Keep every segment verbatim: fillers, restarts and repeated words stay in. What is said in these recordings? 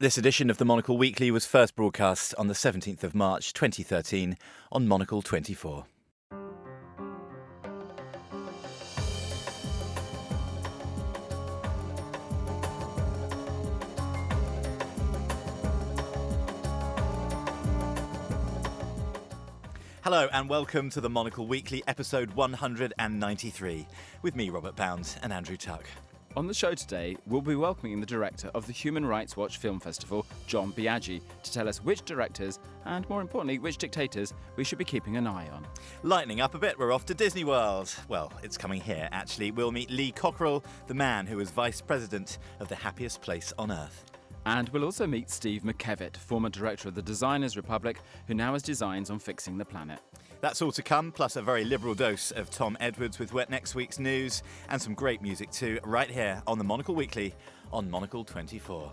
This edition of the Monocle Weekly was first broadcast on the seventeenth of March twenty thirteen on Monocle twenty-four. Hello and welcome to the Monocle Weekly, episode one hundred ninety-three, with me, Robert Bounds, and Andrew Tuck. On the show today, we'll be welcoming the director of the Human Rights Watch Film Festival, John Biaggi, to tell us which directors, and more importantly, which dictators, we should be keeping an eye on. Lightening up a bit, we're off to Disney World. Well, it's coming here, actually. We'll meet Lee Cockerell, the man who was vice president of the happiest place on earth. And we'll also meet Steve McKevitt, former director of the Designers Republic, who now has designs on fixing the planet. That's all to come, plus a very liberal dose of Tom Edwards with next week's news, and some great music too, right here on the Monocle Weekly on Monocle twenty-four.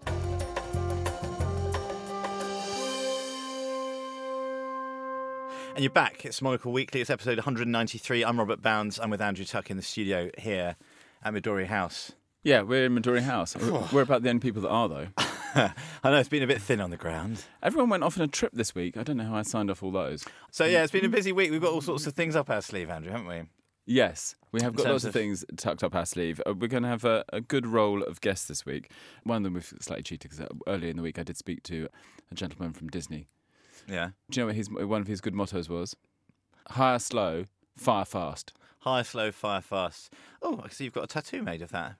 And you're back. It's Monocle Weekly. It's episode one hundred ninety-three. I'm Robert Bounds. I'm with Andrew Tuck in the studio here at Midori House. Yeah, we're in Midori House. We're about the only people that are, though. I know, it's been a bit thin on the ground. Everyone went off on a trip this week. I don't know how I signed off all those. So, yeah, it's been a busy week. We've got all sorts of things up our sleeve, Andrew, haven't we? Yes, we have got lots of, of things tucked up our sleeve. Uh, we're going to have a, a good roll of guests this week. One of them we've slightly cheated because earlier in the week I did speak to a gentleman from Disney. Yeah. Do you know what his, one of his good mottos was? Hire slow, fire fast. Hire slow, fire fast. Oh, I see you've got a tattoo made of that.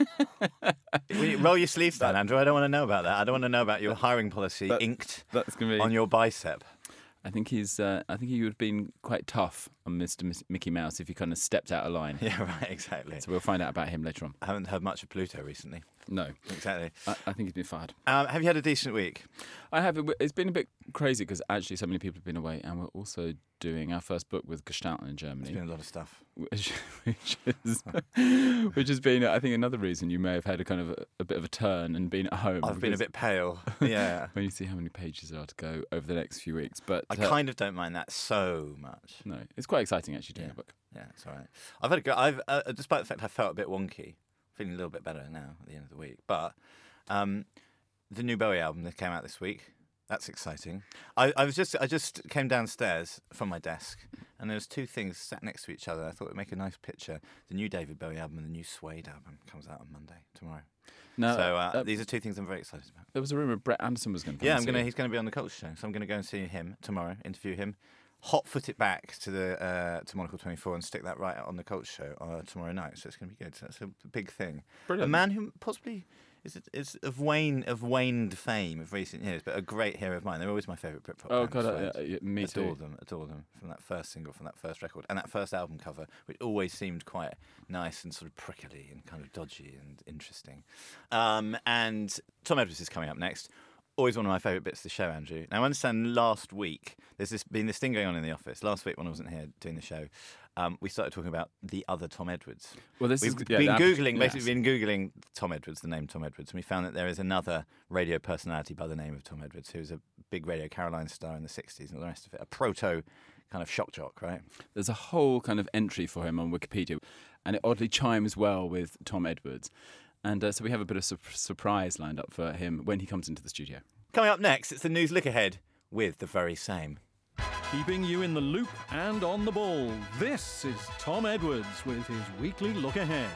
Will you roll your sleeves down, Andrew. I don't want to know about that. I don't want to know about your hiring policy that, inked that's gonna be... on your bicep. I think he's. Uh, I think he would have been quite tough on Mister Miss Mickey Mouse if he kind of stepped out of line. Yeah, right, exactly. So we'll find out about him later on. I haven't heard much of Pluto recently. No. Exactly. I, I think he's been fired. Um, have you had a decent week? I have. It's been a bit crazy because actually so many people have been away, and we're also doing our first book with Gestalten in Germany. It's been a lot of stuff. Which, which, is, which has been, I think, another reason you may have had a kind of a, a bit of a turn and been at home. I've been a bit pale. Yeah. When you see how many pages there are to go over the next few weeks, but I uh, kind of don't mind that so much. No, it's quite exciting actually doing yeah. a book. Yeah, it's all right. I've had a go. I've, uh, despite the fact I felt a bit wonky, feeling a little bit better now at the end of the week. But um, the new Bowie album that came out this week. That's exciting. I, I was just I just came downstairs from my desk, and there was two things sat next to each other. I thought it would make a nice picture. The new David Bowie album and the new Suede album comes out on Monday, tomorrow. No, so uh, uh, these are two things I'm very excited about. There was a rumour Brett Anderson was going to come. Yeah, and I'm gonna. see He's going to be on the Culture Show, so I'm going to go and see him tomorrow. Interview him, hot foot it back to the uh, to Monocle twenty-four and stick that right on the Culture Show uh, tomorrow night. So it's going to be good. So that's a big thing. Brilliant. A man who possibly. Is it is of wane of waned fame of recent years, but a great hero of mine. They're always my favourite Britpop. Oh band, god, uh, yeah, yeah, me adore too. them, adore them from that first single, from that first record, and that first album cover, which always seemed quite nice and sort of prickly and kind of dodgy and interesting. Um, and Tom Edwards is coming up next. Always one of my favourite bits of the show, Andrew. Now, I understand last week there's this, been this thing going on in the office. Last week when I wasn't here doing the show, um, we started talking about the other Tom Edwards. Well, this We've is yeah, been the googling, yes. basically been googling Tom Edwards, the name Tom Edwards, and we found that there is another radio personality by the name of Tom Edwards, who was a big Radio Caroline star in the sixties and all the rest of it, a proto kind of shock jock, right? There's a whole kind of entry for him on Wikipedia, and it oddly chimes well with Tom Edwards, and uh, so we have a bit of su- surprise lined up for him when he comes into the studio. Coming up next, it's the news look ahead with the very same. Keeping you in the loop and on the ball, this is Tom Edwards with his weekly look ahead.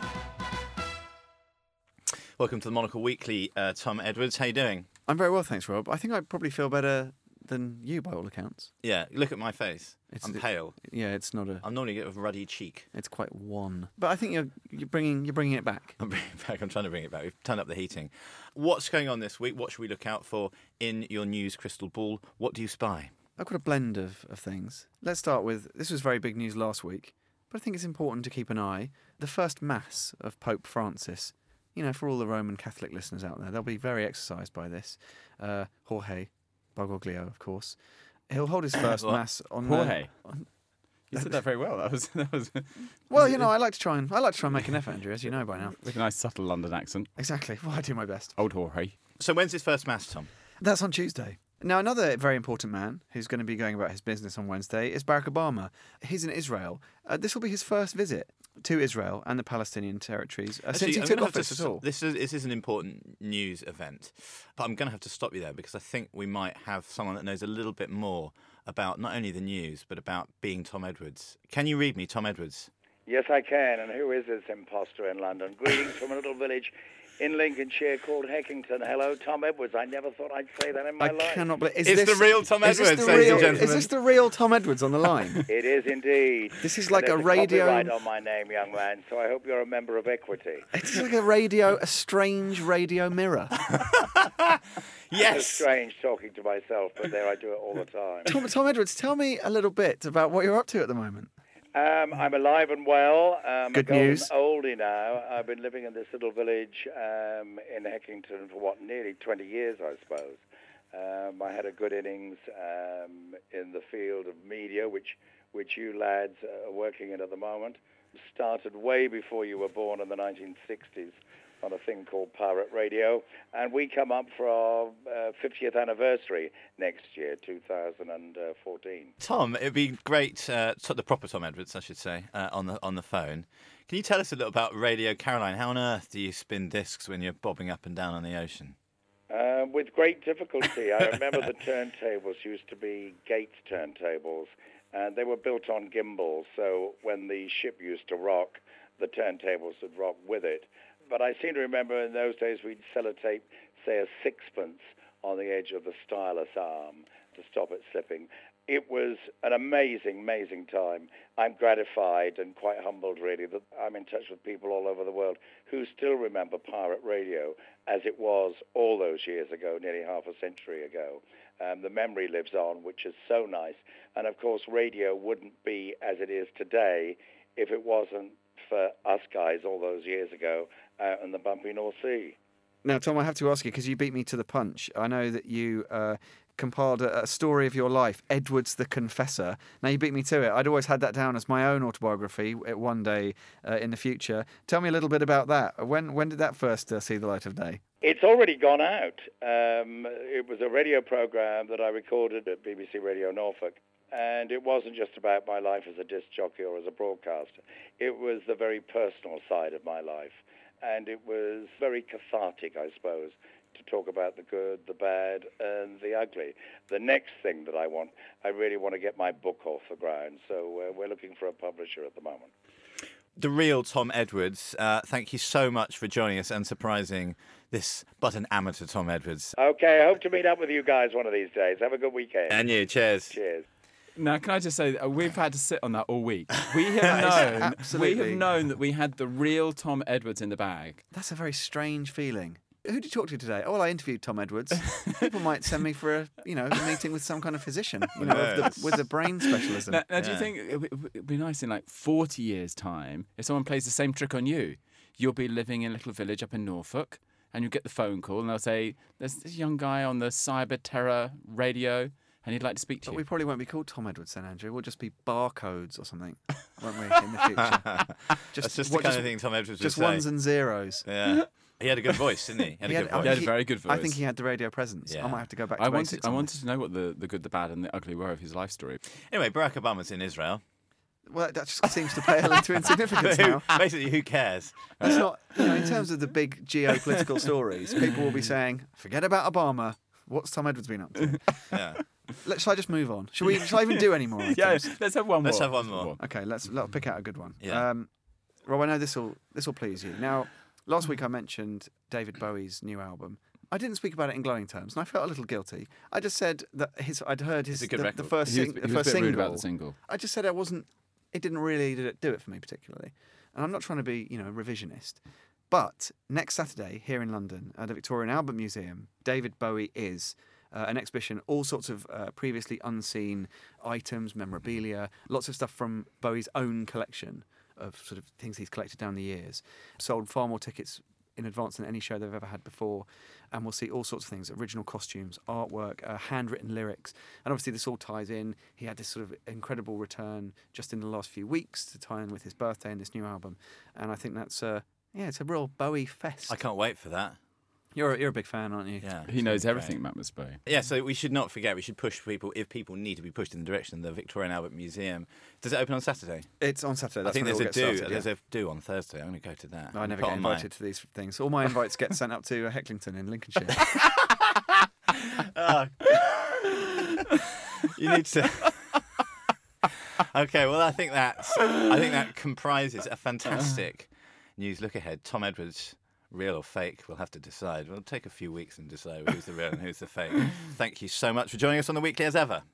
Welcome to the Monocle Weekly, uh, Tom Edwards. How you doing? I'm very well, thanks, Rob. I think I probably feel better than you, by all accounts. Yeah, look at my face. It's, I'm pale. It, yeah, it's not a. I'm normally a ruddy cheek. It's quite wan, but I think you're you're bringing you're bringing it back. I'm bringing it back. I'm trying to bring it back. We've turned up the heating. What's going on this week? What should we look out for in your news crystal ball? What do you spy? I've got a blend of, of things. Let's start with, this was very big news last week, but I think it's important to keep an eye. The first Mass of Pope Francis. You know, for all the Roman Catholic listeners out there, they'll be very exercised by this. Uh, Jorge Bergoglio, of course. He'll hold his first Mass on... Jorge? Uh, on you said that very well. That was... That was well, you know, I like to try and I like to try and make an effort, Andrew, as you know by now. With a nice subtle London accent. Exactly. Well, I do my best. Old Jorge. So when's his first Mass, Tom? That's on Tuesday. Now, another very important man who's going to be going about his business on Wednesday is Barack Obama. He's in Israel. Uh, this will be his first visit. to Israel and the Palestinian territories uh, Actually, since he I'm took gonna have office to at s- all. This is this is an important news event, but I'm going to have to stop you there because I think we might have someone that knows a little bit more about not only the news but about being Tom Edwards. Can you read me, Tom Edwards? Yes, I can. And who is this imposter in London? Greetings from a little village in Lincolnshire called Heckington. Hello, Tom Edwards. I never thought I'd say that in my I life. cannot believe. Is It's this, the real Tom is this Edwards, the ladies real, and gentlemen. Is this the real Tom Edwards on the line? It is indeed. This is And like there's a radio- copyright on my name, young man, so I hope you're a member of Equity. It's like a radio, a strange radio mirror. It's Yes. strange talking to myself, but there I do it all the time. Tom, Tom Edwards, tell me a little bit about what you're up to at the moment. Um, I'm alive and well. Um, Good a golden news. oldie now. I've been living in this little village um, in Heckington for, what, nearly twenty years, I suppose. Um, I had a good innings um, in the field of media, which, which you lads are working in at the moment. Started way before you were born in the nineteen sixties on a thing called Pirate Radio. And we come up for our uh, fiftieth anniversary next year, two thousand fourteen. Tom, it'd be great, uh, to- the proper Tom Edwards, I should say, uh, on the on the phone. Can you tell us a little about Radio Caroline? How on earth do you spin discs when you're bobbing up and down on the ocean? Uh, with great difficulty. I remember the turntables used to be Gates turntables, and they were built on gimbals, so when the ship used to rock, the turntables would rock with it. But I seem to remember in those days we'd sellotape, say, a sixpence on the edge of the stylus arm to stop it slipping. It was an amazing, amazing time. I'm gratified and quite humbled, really, that I'm in touch with people all over the world who still remember pirate radio as it was all those years ago, nearly half a century ago. Um, the memory lives on, which is so nice. And, of course, radio wouldn't be as it is today if it wasn't for us guys all those years ago out in the bumpy North Sea. Now, Tom, I have to ask you, because you beat me to the punch. I know that you uh, compiled a, a story of your life, Edwards the Confessor. Now, you beat me to it. I'd always had that down as my own autobiography at one day uh, in the future. Tell me a little bit about that. When when did that first uh, see the light of day? It's already gone out. Um, it was a radio program that I recorded at B B C Radio Norfolk. And it wasn't just about my life as a disc jockey or as a broadcaster. It was the very personal side of my life. And it was very cathartic, I suppose, to talk about the good, the bad, and the ugly. The next thing that I want, I really want to get my book off the ground. So uh, we're looking for a publisher at the moment. The real Tom Edwards, uh, thank you so much for joining us and surprising this but an amateur Tom Edwards. Okay, I hope to meet up with you guys one of these days. Have a good weekend. And you, cheers. Cheers. Now, can I just say that we've had to sit on that all week. We have known, we absolutely- have known that we had the real Tom Edwards in the bag. That's a very strange feeling. Who did you talk to today? Oh, well, I interviewed Tom Edwards. People might send me for a, you know, a meeting with some kind of physician, you know, of Yes. the, with a brain specialism. Now, now do you Yeah. think it would it'd be nice in like forty years' time if someone plays the same trick on you? You'll be living in a little village up in Norfolk, and you get the phone call, and they'll say, "There's this young guy on the Cyber Terror radio." And he'd like to speak to But you. we probably won't be called Tom Edwards then, Andrew. We'll just be barcodes or something, won't we, in the future? That's just what- the kind of thing Tom Edwards would Just say. ones and zeros. Yeah. He had a good voice, didn't he? He had He a had- good I voice. He had a he- very good voice. I think he had the radio presence. Yeah. I might have to go back to I basics wanted, I on wanted to know what the, the good, the bad, and the ugly were of his life story. Anyway, Barack Obama's in Israel. that. Well, that just seems to pale into insignificance Who- now. Basically, who cares? It's not, you know, in terms of the big geopolitical stories, people will be saying, forget about Obama. What's Tom Edwards been up to? Yeah. Let, shall I just move on? Shall we? Shall I even do any more? Yeah, items? let's have one more. Let's have one more. Okay, let's let's pick out a good one. Yeah. Um, Rob, I know this will this will please you. Now, last week I mentioned David Bowie's new album. I didn't speak about it in glowing terms, and I felt a little guilty. I just said that his I'd heard his It's a good the, record. the first He was, sing, he the was first a bit rude single. about the single. I just said I wasn't. It didn't really do it- do it for me particularly, and I'm not trying to be you know revisionist. But next Saturday here in London at the Victorian Albert Museum, David Bowie is. Uh, an exhibition, all sorts of uh, previously unseen items, memorabilia, lots of stuff from Bowie's own collection of sort of things he's collected down the years. Sold far more tickets in advance than any show they've ever had before. And we'll see all sorts of things, original costumes, artwork, uh, handwritten lyrics. And obviously this all ties in. He had this sort of incredible return just in the last few weeks to tie in with his birthday and this new album. And I think that's, uh, yeah, it's a real Bowie fest. I can't wait for that. You're you're a big fan, aren't you? Yeah, He it's knows really everything, great. Matt Musbury. Yeah, so we should not forget. We should push people if people need to be pushed in the direction. The Victoria and Albert Museum. Does it open on Saturday? It's on Saturday. That's I think when there's it a all do. gets started, There's yeah. a do on Thursday. I'm going to go to that. I never Put get on my- invited to these things. All my invites get sent up to uh, Hecklington in Lincolnshire. Oh. You need to. Okay, well, I think that's. I think that comprises a fantastic news look ahead. Tom Edwards, real or fake, we'll have to decide. We'll take a few weeks and decide who's the real and who's the fake. Thank you so much for joining us on the Weekly as ever.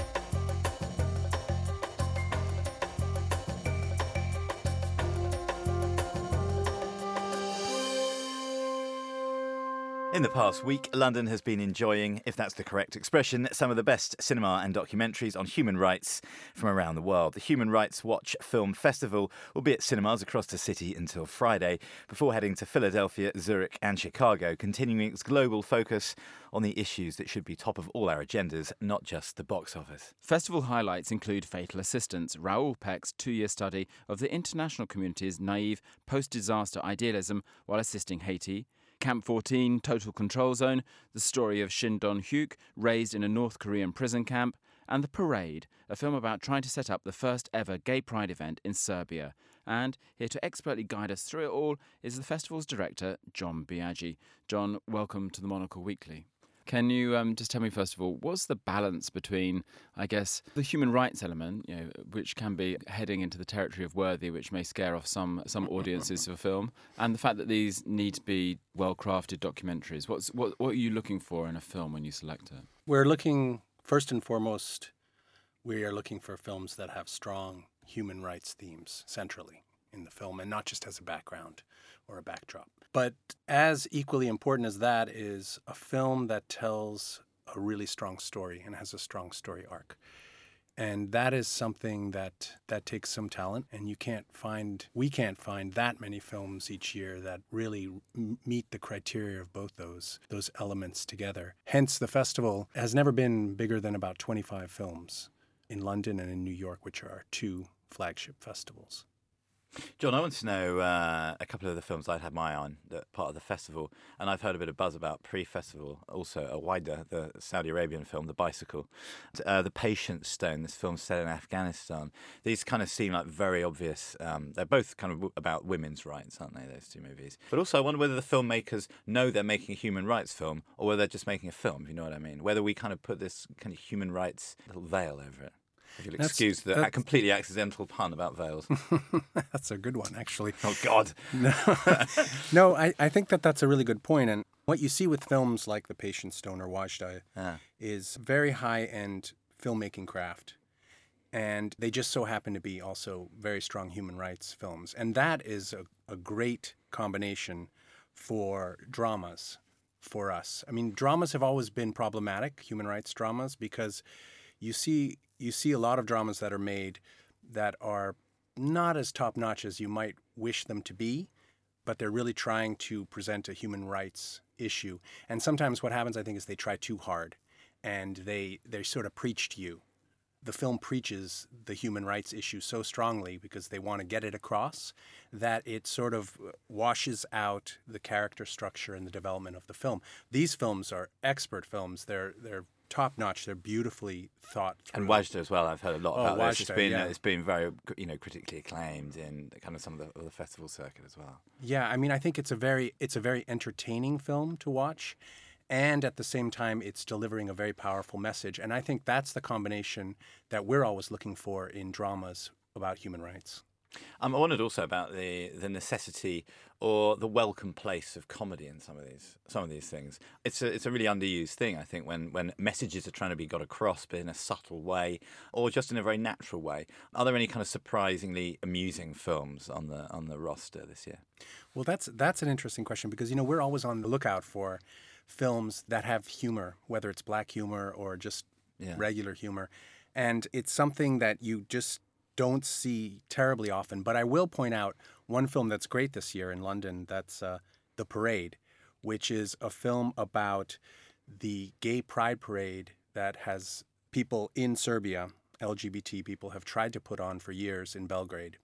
In the past week, London has been enjoying, if that's the correct expression, some of the best cinema and documentaries on human rights from around the world. The Human Rights Watch Film Festival will be at cinemas across the city until Friday, before heading to Philadelphia, Zurich and Chicago, continuing its global focus on the issues that should be top of all our agendas, not just the box office. Festival highlights include Fatal Assistance, Raoul Peck's two-year study of the international community's naive post-disaster idealism while assisting Haiti, Camp fourteen, Total Control Zone, the story of Shin Don-hyuk, raised in a North Korean prison camp, and The Parade, a film about trying to set up the first ever gay pride event in Serbia. And here to expertly guide us through it all is the festival's director, John Biaggi. John, welcome to the Monocle Weekly. Can you um, just tell me, first of all, what's the balance between, I guess, the human rights element, you know, which can be heading into the territory of worthy, which may scare off some some audiences for film, and the fact that these need to be well-crafted documentaries? What's what what are you looking for in a film when you select it? We're looking, first and foremost, we are looking for films that have strong human rights themes centrally in the film, and not just as a background or a backdrop. But as equally important as that is a film that tells a really strong story and has a strong story arc. And that is something that, that takes some talent, and you can't find, we can't find that many films each year that really m- meet the criteria of both those, those elements together. Hence, the festival has never been bigger than about twenty-five films in London and in New York, which are our two flagship festivals. John, I want to know uh, a couple of the films I'd had my eye on, that part of the festival, and I've heard a bit of buzz about pre-festival, also a wider, the Saudi Arabian film, The Bicycle, uh, The Patient Stone, this film set in Afghanistan. These kind of seem like very obvious. Um, they're both kind of about women's rights, aren't they, those two movies? But also I wonder whether the filmmakers know they're making a human rights film, or whether they're just making a film, if you know what I mean. Whether we kind of put this kind of human rights little veil over it. If you'll That's- excuse the that's- completely accidental pun about veils. That's a good one, actually. Oh, God. No, no I, I think that that's a really good point. And what you see with films like The Patient Stone or Wajda Yeah. is very high-end filmmaking craft. And they just so happen to be also very strong human rights films. And that is a, a great combination for dramas for us. I mean, dramas have always been problematic, human rights dramas, because you see you see a lot of dramas that are made that are not as top-notch as you might wish them to be, but they're really trying to present a human rights issue. And sometimes what happens, I think, is they try too hard, and they they sort of preach to you. The film preaches the human rights issue so strongly because they want to get it across that it sort of washes out the character structure and the development of the film. These films are expert films. They're they're top-notch. They're beautifully thought through. And Wajda as well. I've heard a lot Oh, about this. It's Wajda, been yeah. it's been very you know critically acclaimed in kind of some of the, of the festival circuit as well. Yeah, I mean, I think it's a very it's a very entertaining film to watch, and at the same time, it's delivering a very powerful message. And I think that's the combination that we're always looking for in dramas about human rights. Um, I wondered also about the the necessity or the welcome place of comedy in some of these some of these things. It's a it's a really underused thing, I think, when when messages are trying to be got across, but in a subtle way or just in a very natural way. Are there any kind of surprisingly amusing films on the on the roster this year? Well, that's that's an interesting question because you know we're always on the lookout for films that have humor, whether it's black humor or just Yeah. regular humor, and it's something that you just don't see terribly often. But I will point out one film that's great this year in London. That's uh, The Parade, which is a film about the gay pride parade that has people in Serbia, L G B T people, have tried to put on for years in Belgrade.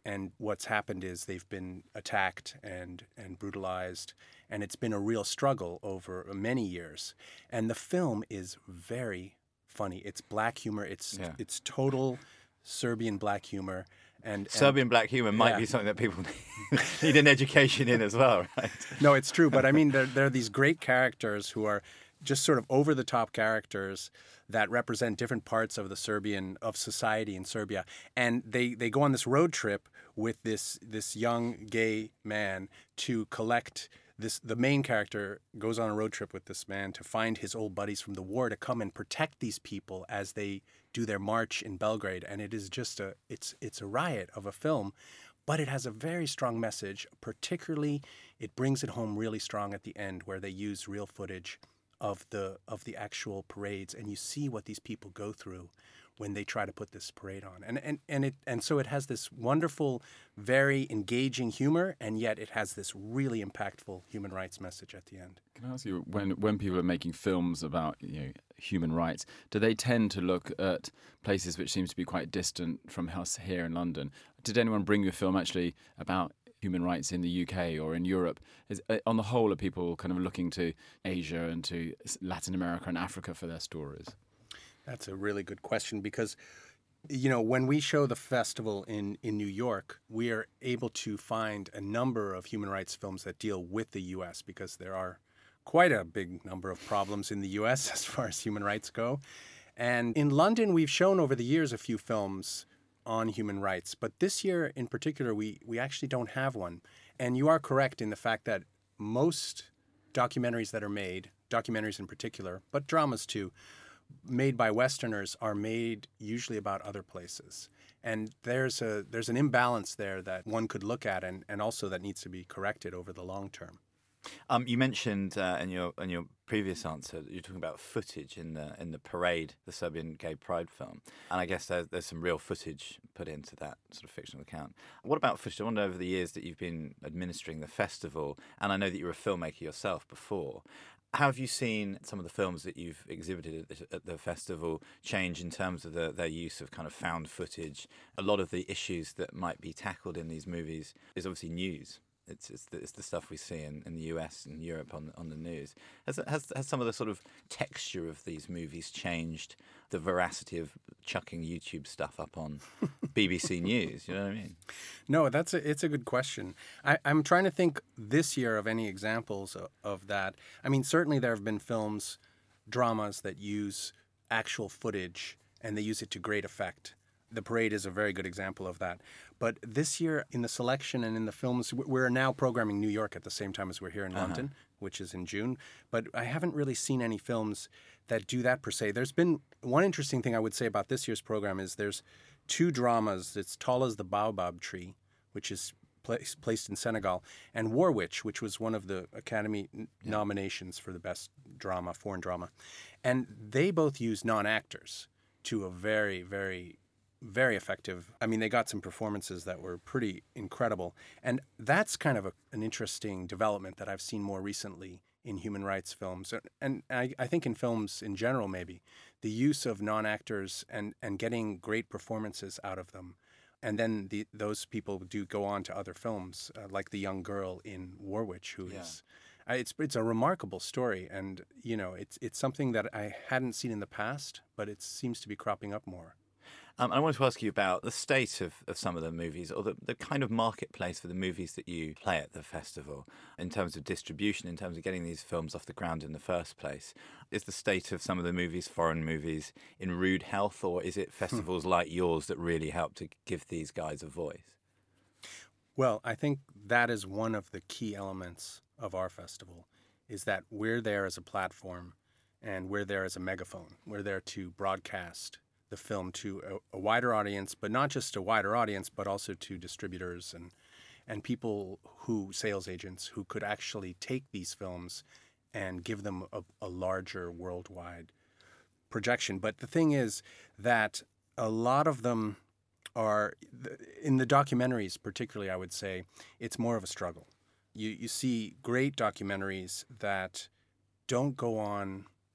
and what's happened is they've been attacked and, and brutalized, and it's been a real struggle over many years. And the film is very funny. It's black humor. It's Yeah. it's total Serbian black humor. And, and Serbian black humour might yeah. be something that people need an education in as well, right? No, it's true. But I mean, there, there are these great characters who are just sort of over-the-top characters that represent different parts of the Serbian, of society in Serbia. And they, they go on this road trip with this this young gay man to collect this. The main character goes on a road trip with this man to find his old buddies from the war to come and protect these people as they do their march in Belgrade. And it is just a, it's it's a riot of a film. But it has a very strong message. Particularly, it brings it home really strong at the end where they use real footage of the of the actual parades, and you see what these people go through when they try to put this parade on. And and and it and so it has this wonderful, very engaging humor, and yet it has this really impactful human rights message at the end. Can I ask you, when when people are making films about, you know, human rights, do they tend to look at places which seem to be quite distant from us here in London? Did anyone bring you a film actually about human rights in the U K or in Europe? Is, uh, on the whole, are people kind of looking to Asia and to Latin America and Africa for their stories? That's a really good question because, you know, when we show the festival in, in New York, we are able to find a number of human rights films that deal with the U S because there are quite a big number of problems in the U S as far as human rights go. And in London, we've shown over the years a few films on human rights. But this year in particular, we, we actually don't have one. And you are correct in the fact that most documentaries that are made, documentaries in particular, but dramas too, made by Westerners are made usually about other places. And there's a there's an imbalance there that one could look at and, and also that needs to be corrected over the long term. Um, you mentioned uh, in your in your previous answer that you're talking about footage in the in the parade, the Serbian Gay Pride film, and I guess there's, there's some real footage put into that sort of fictional account. What about footage? I wonder over the years that you've been administering the festival, and I know that you were a filmmaker yourself before. How have you seen some of the films that you've exhibited at the, at the festival change in terms of the, their use of kind of found footage? A lot of the issues that might be tackled in these movies is obviously news. It's it's the, it's the stuff we see in, in the U S and Europe on on the news. Has has has some of the sort of texture of these movies changed? The veracity of chucking YouTube stuff up on B B C News. You know what I mean? No, that's a, it's a good question. I, I'm trying to think this year of any examples of, of that. I mean, certainly there have been films, dramas that use actual footage and they use it to great effect. The Parade is a very good example of that. But this year, in the selection and in the films, we're now programming New York at the same time as we're here in Uh-huh. London, which is in June. But I haven't really seen any films that do that per se. There's been one interesting thing I would say about this year's program is there's two dramas. It's Tall as the Baobab Tree, which is place, placed in Senegal, and War Witch, which was one of the Academy n- Yeah. nominations for the best drama, foreign drama. And they both use non-actors to a very, very very effective. I mean, they got some performances that were pretty incredible. And that's kind of a, an interesting development that I've seen more recently in human rights films. And I, I think in films in general, maybe, the use of non-actors and, and getting great performances out of them. And then the, those people do go on to other films, uh, like the young girl in War Witch, who Yeah. is... Uh, it's it's a remarkable story. And, you know, it's it's something that I hadn't seen in the past, but it seems to be cropping up more. Um, I wanted to ask you about the state of, of some of the movies, or the, the kind of marketplace for the movies that you play at the festival, in terms of distribution, in terms of getting these films off the ground in the first place. Is the state of some of the movies, foreign movies, in rude health, or is it festivals like yours that really help to give these guys a voice? Well, I think that is one of the key elements of our festival, is that we're there as a platform and we're there as a megaphone. We're there to broadcast the film to a, a wider audience, but not just a wider audience, but also to distributors and and people who, sales agents, who could actually take these films and give them a, a larger worldwide projection. But the thing is that a lot of them are, in the documentaries particularly, I would say, it's more of a struggle. You, you see great documentaries that don't go on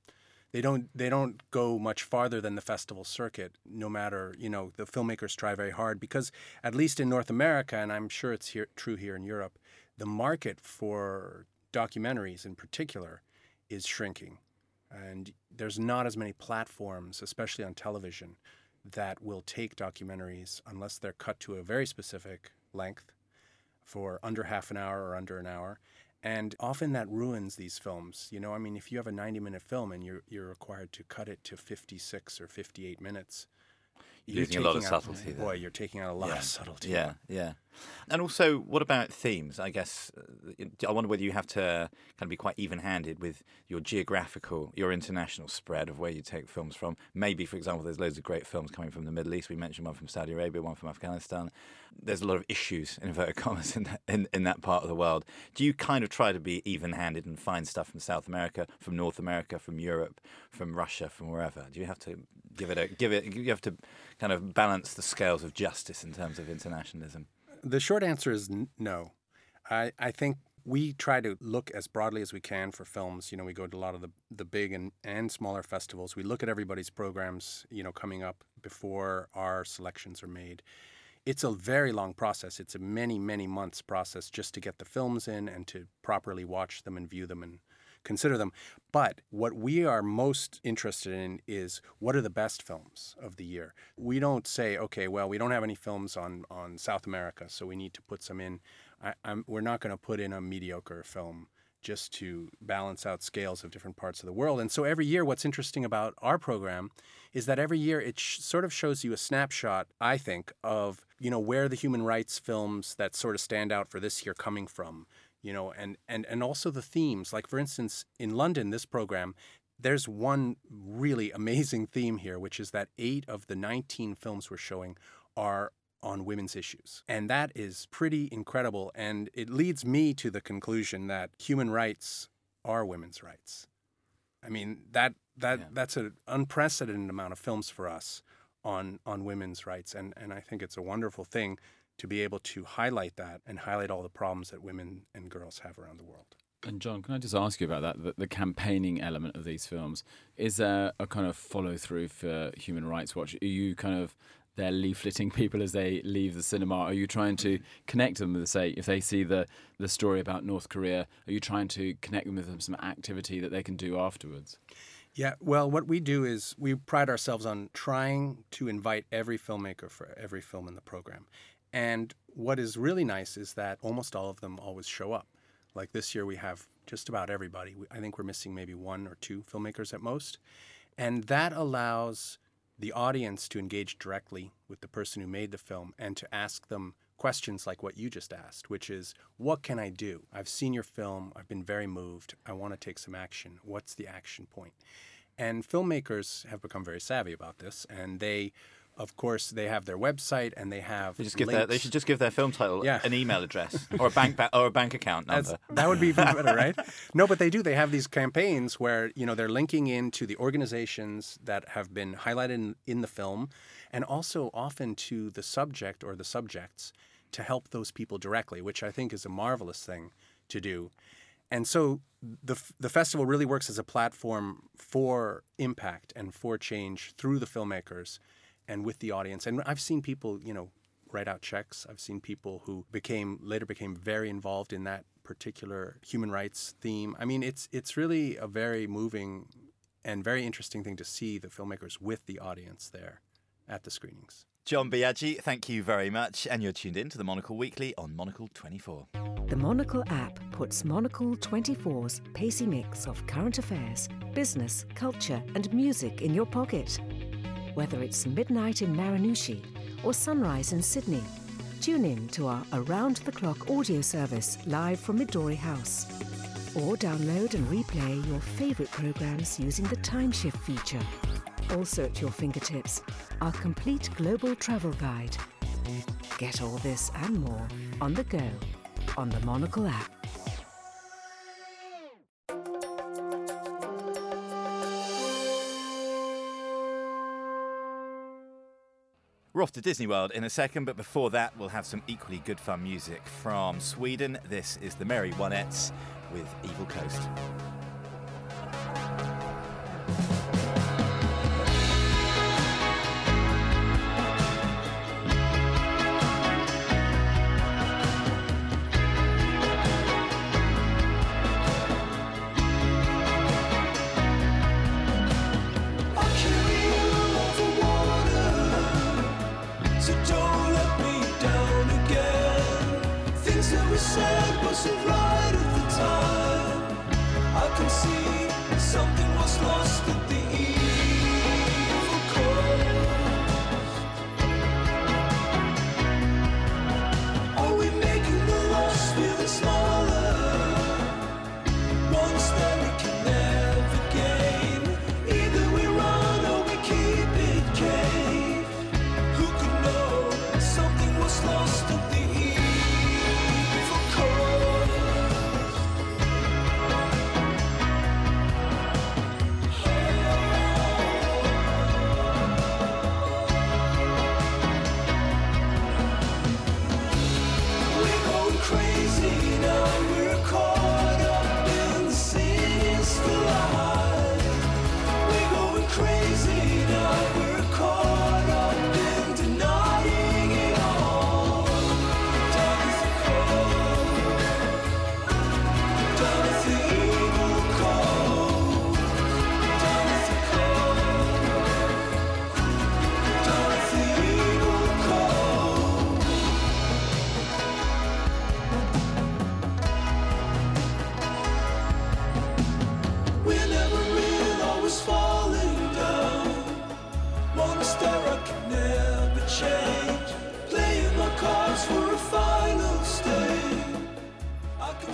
they don't they don't go much farther than the festival circuit. No matter, you know, the filmmakers try very hard because at least in North America, and I'm sure it's here, true here in Europe, the market for documentaries in particular is shrinking, and there's not as many platforms, especially on television, that will take documentaries unless they're cut to a very specific length for under half an hour or under an hour. And often that ruins these films. You know, I mean, if you have a ninety-minute film and you're you're required to cut it to fifty-six or fifty-eight minutes, you're losing a lot of subtlety there. Boy, you're taking out a lot yeah. of subtlety. Yeah, yeah. And also, what about themes? I guess uh, I wonder whether you have to kind of be quite even-handed with your geographical, your international spread of where you take films from. Maybe, for example, there's loads of great films coming from the Middle East. We mentioned one from Saudi Arabia, one from Afghanistan. There's a lot of issues, in inverted commas, in that, in, in that part of the world. Do you kind of try to be even-handed and find stuff from South America, from North America, from Europe, from Russia, from wherever? Do you have to give it a give it? You have to kind of balance the scales of justice in terms of internationalism. The short answer is n- no. I, I think we try to look as broadly as we can for films. You know, we go to a lot of the, the big and, and smaller festivals. We look at everybody's programs, you know, coming up before our selections are made. It's a very long process. It's a many, many months process just to get the films in and to properly watch them and view them and consider them. But what we are most interested in is what are the best films of the year. We don't say, okay, well, we don't have any films on, on South America, so we need to put some in. I, I'm, we're not going to put in a mediocre film just to balance out scales of different parts of the world. And so every year, what's interesting about our program is that every year it sh- sort of shows you a snapshot, I think, of, you know, where the human rights films that sort of stand out for this year coming from. You know, and, and, and also the themes. Like, for instance, in London, this program, there's one really amazing theme here, which is that eight of the nineteen films we're showing are on women's issues. And that is pretty incredible. And it leads me to the conclusion that human rights are women's rights. I mean, that that yeah. that's an unprecedented amount of films for us on on women's rights. And, and I think it's a wonderful thing to be able to highlight that and highlight all the problems that women and girls have around the world. And John, can I just ask you about that, the, the campaigning element of these films? Is there a kind of follow-through for Human Rights Watch? Are you kind of there leafleting people as they leave the cinema? Are you trying to connect them with, say, if they see the, the story about North Korea, are you trying to connect them with them some activity that they can do afterwards? Yeah, well, what we do is we pride ourselves on trying to invite every filmmaker for every film in the program. And what is really nice is that almost all of them always show up. Like this year, we have just about everybody. I think we're missing maybe one or two filmmakers at most. And that allows the audience to engage directly with the person who made the film and to ask them questions like what you just asked, which is, what can I do? I've seen your film. I've been very moved. I want to take some action. What's the action point? And filmmakers have become very savvy about this, and they... Of course, they have their website and they have they, just give links. Their, they should just give their film title yeah. an email address or a bank ba- or a bank account number. That's, that would be even better, right? No, but they do. They have these campaigns where, you know, they're linking into the organizations that have been highlighted in, in the film, and also often to the subject or the subjects to help those people directly, which I think is a marvelous thing to do. And so the the festival really works as a platform for impact and for change through the filmmakers and with the audience. And I've seen people, you know, write out checks. I've seen people who became later became very involved in that particular human rights theme. I mean, it's it's really a very moving and very interesting thing to see the filmmakers with the audience there at the screenings. John Biaggi, thank you very much. And you're tuned in to the Monocle Weekly on Monocle twenty-four. The Monocle app puts Monocle twenty-four's pacey mix of current affairs, business, culture and music in your pocket. Whether it's midnight in Marunouchi or sunrise in Sydney, tune in to our around-the-clock audio service live from Midori House. Or download and replay your favourite programmes using the Time Shift feature. Also at your fingertips, our complete global travel guide. Get all this and more on the go on the Monocle app. We're off to Disney World in a second, but before that, we'll have some equally good fun music from Sweden. This is the Merry Onettes with Evil Coast.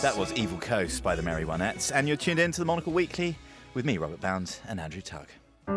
That was Evil Coast by the Merry Onettes, and you're tuned in to the Monocle Weekly with me, Robert Bound, and Andrew Tugg.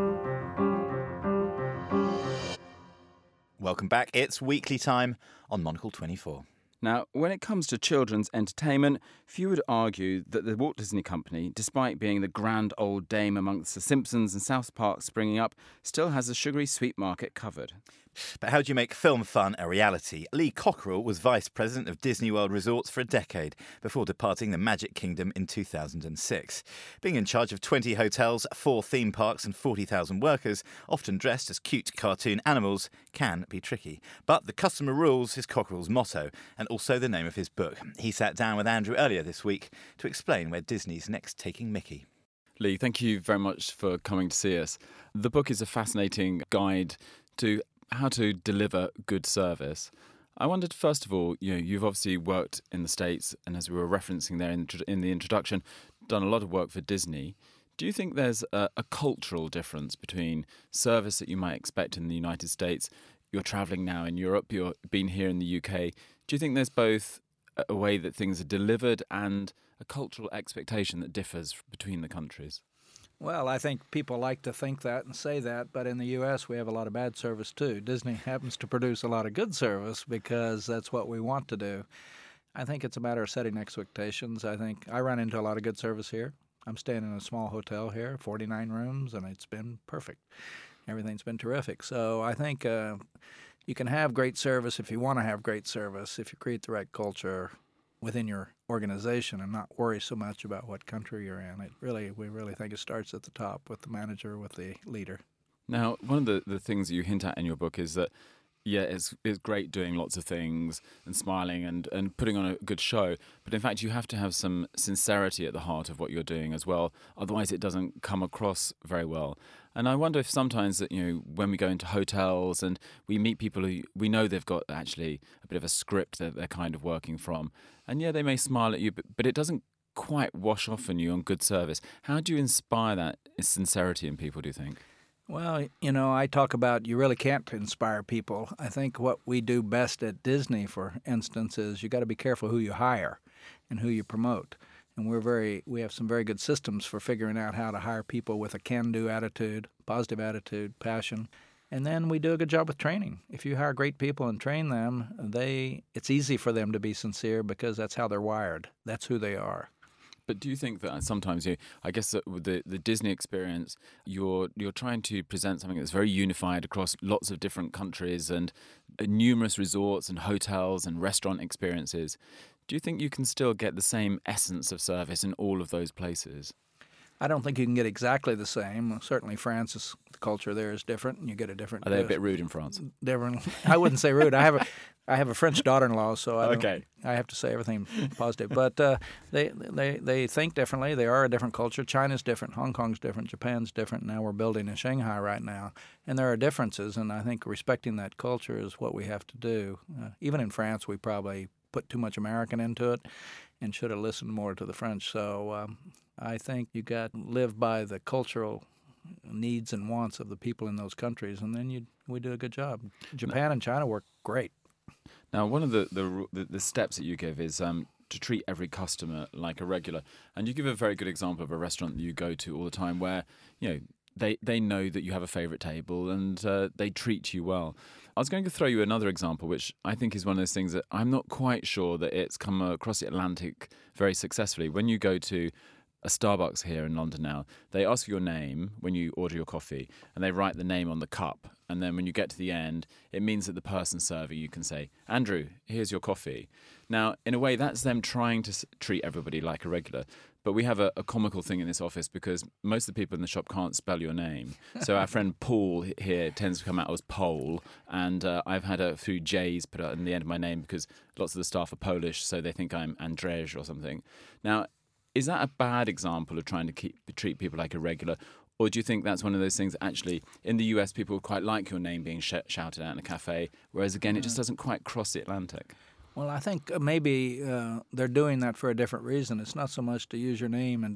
Welcome back. It's weekly time on Monocle twenty-four. Now, when it comes to children's entertainment, few would argue that the Walt Disney Company, despite being the grand old dame amongst The Simpsons and South Park springing up, still has the sugary sweet market covered. But how do you make film fun a reality? Lee Cockerell was vice president of Disney World Resorts for a decade before departing the Magic Kingdom in two thousand six. Being in charge of twenty hotels, four theme parks and forty thousand workers, often dressed as cute cartoon animals, can be tricky. But the customer rules is Cockerell's motto, and also the name of his book. He sat down with Andrew earlier this week to explain where Disney's next taking Mickey. Lee, thank you very much for coming to see us. The book is a fascinating guide to how to deliver good service. I wondered, first of all, you know, you've obviously worked in the States, and as we were referencing there in, in the introduction, done a lot of work for Disney. Do you think there's a, a cultural difference between service that you might expect in the United States? You're travelling now in Europe, you've been here in the U K. Do you think there's both a way that things are delivered and a cultural expectation that differs between the countries? Well, I think people like to think that and say that, but in the U S we have a lot of bad service too. Disney happens to produce a lot of good service because that's what we want to do. I think it's a matter of setting expectations. I think I run into a lot of good service here. I'm staying in a small hotel here, forty-nine rooms, and it's been perfect. Everything's been terrific. So I think uh, you can have great service if you want to have great service, if you create the right culture within your organization and not worry so much about what country you're in. It really, we really think it starts at the top with the manager, with the leader. Now, one of the, the things that you hint at in your book is that, yeah, it's, it's great doing lots of things and smiling and, and putting on a good show, but in fact you have to have some sincerity at the heart of what you're doing as well, otherwise it doesn't come across very well. And I wonder if sometimes that, you know, when we go into hotels and we meet people who we know they've got actually a bit of a script that they're kind of working from, and yeah, they may smile at you, but, but it doesn't quite wash off on you on good service. How do you inspire that sincerity in people, do you think? Well, you know, I talk about you really can't inspire people. I think what we do best at Disney, for instance, is you got to be careful who you hire and who you promote. And we're very, we have some very good systems for figuring out how to hire people with a can-do attitude, positive attitude, passion. And then we do a good job with training. If you hire great people and train them, they it's easy for them to be sincere because that's how they're wired. That's who they are. But do you think that sometimes, you, I guess that with the, the Disney experience, you're you're trying to present something that's very unified across lots of different countries and numerous resorts and hotels and restaurant experiences. Do you think you can still get the same essence of service in all of those places? I don't think you can get exactly the same. Certainly France, is, the culture there is different, and you get a different... Are they uh, a bit rude in France? Different. I wouldn't say rude. I have a, I have a French daughter-in-law, so I, okay. I have to say everything positive. But uh, they, they, they think differently. They are a different culture. China's different. Hong Kong's different. Japan's different. Now we're building in Shanghai right now. And there are differences, and I think respecting that culture is what we have to do. Uh, even in France, we probably put too much American into it and should have listened more to the French. So um, I think you got to live by the cultural needs and wants of the people in those countries, and then you we do a good job. Japan and China work great. Now, one of the, the, the steps that you give is um, to treat every customer like a regular. And you give a very good example of a restaurant that you go to all the time where, you know, they, they know that you have a favourite table and uh, they treat you well. I was going to throw you another example, which I think is one of those things that I'm not quite sure that it's come across the Atlantic very successfully. When you go to a Starbucks here in London now, they ask for your name when you order your coffee, and they write the name on the cup. And then when you get to the end, it means that the person serving you can say, Andrew, here's your coffee. Now, in a way, that's them trying to s- treat everybody like a regular. But we have a, a comical thing in this office because most of the people in the shop can't spell your name. So our friend Paul here tends to come out as Pole, and uh, I've had a few J's put in the end of my name because lots of the staff are Polish, so they think I'm Andrzej or something. Now, is that a bad example of trying to keep treat people like a regular? Or do you think that's one of those things that actually, in the U S, people quite like your name being sh- shouted out in a cafe, whereas, again, it just doesn't quite cross the Atlantic? Well, I think maybe uh, they're doing that for a different reason. It's not so much to use your name and to,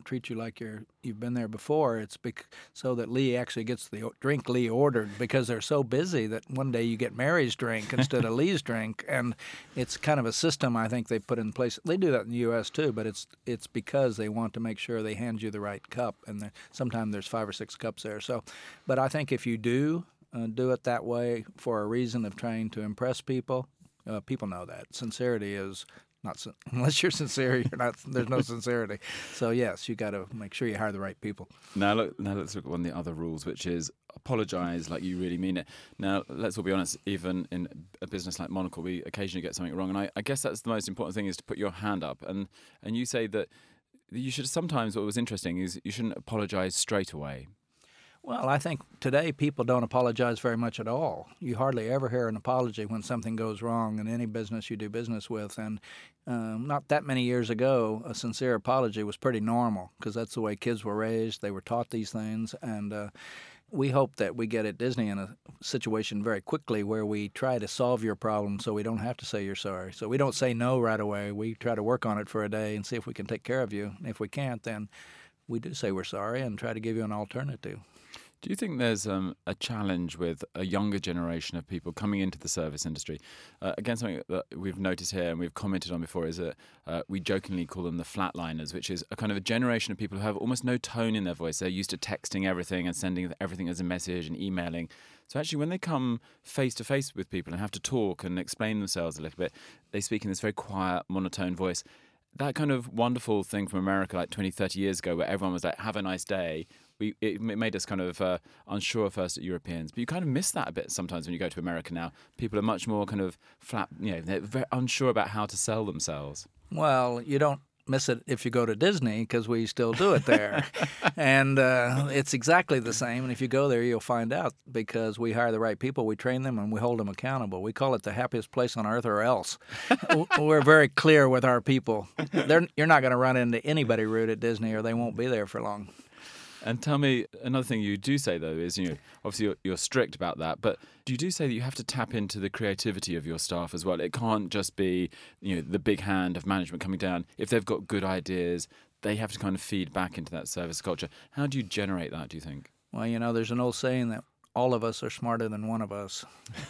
treat you like you're you've been there before. It's bec- so that Lee actually gets the o- drink Lee ordered, because they're so busy that one day you get Mary's drink instead of Lee's drink, and it's kind of a system I think they put in place. They do that in the U S too, but it's it's because they want to make sure they hand you the right cup, and sometimes there's five or six cups there. So, but I think if you do uh, do it that way for a reason of trying to impress people, uh, people know that sincerity is. Not unless you're sincere, you're not. There's no sincerity. So yes, you got to make sure you hire the right people. Now look. Now let's look at one of the other rules, which is apologise like you really mean it. Now let's all be honest. Even in a business like Monocle, we occasionally get something wrong, and I, I guess that's the most important thing, is to put your hand up. And and you say that you should sometimes. What was interesting is you shouldn't apologise straight away. Well, I think today people don't apologize very much at all. You hardly ever hear an apology when something goes wrong in any business you do business with. And um, not that many years ago, a sincere apology was pretty normal, because that's the way kids were raised. They were taught these things. And uh, we hope that we get at Disney in a situation very quickly where we try to solve your problem so we don't have to say you're sorry. So we don't say no right away. We try to work on it for a day and see if we can take care of you. And if we can't, then we do say we're sorry and try to give you an alternative. Do you think there's um, a challenge with a younger generation of people coming into the service industry? Uh, again, something that we've noticed here and we've commented on before is that uh, we jokingly call them the flatliners, which is a kind of a generation of people who have almost no tone in their voice. They're used to texting everything and sending everything as a message and emailing. So actually, when they come face-to-face with people and have to talk and explain themselves a little bit, they speak in this very quiet, monotone voice. That kind of wonderful thing from America like twenty, thirty years ago, where everyone was like, have a nice day, we it made us kind of uh, unsure first at Europeans. But you kind of miss that a bit sometimes when you go to America now. People are much more kind of flat, you know, they're very unsure about how to sell themselves. Well, you don't miss it if you go to Disney, because we still do it there. And uh, it's exactly the same. And if you go there, you'll find out, because we hire the right people, we train them, and we hold them accountable. We call it the happiest place on earth, or else. We're very clear with our people. They're, you're not going to run into anybody rude at Disney, or they won't be there for long. And tell me, another thing you do say, though, is, you know, obviously you're, you're strict about that, but you do say that you have to tap into the creativity of your staff as well. It can't just be, you know, the big hand of management coming down. If they've got good ideas, they have to kind of feed back into that service culture. How do you generate that, do you think? Well, you know, there's an old saying that all of us are smarter than one of us.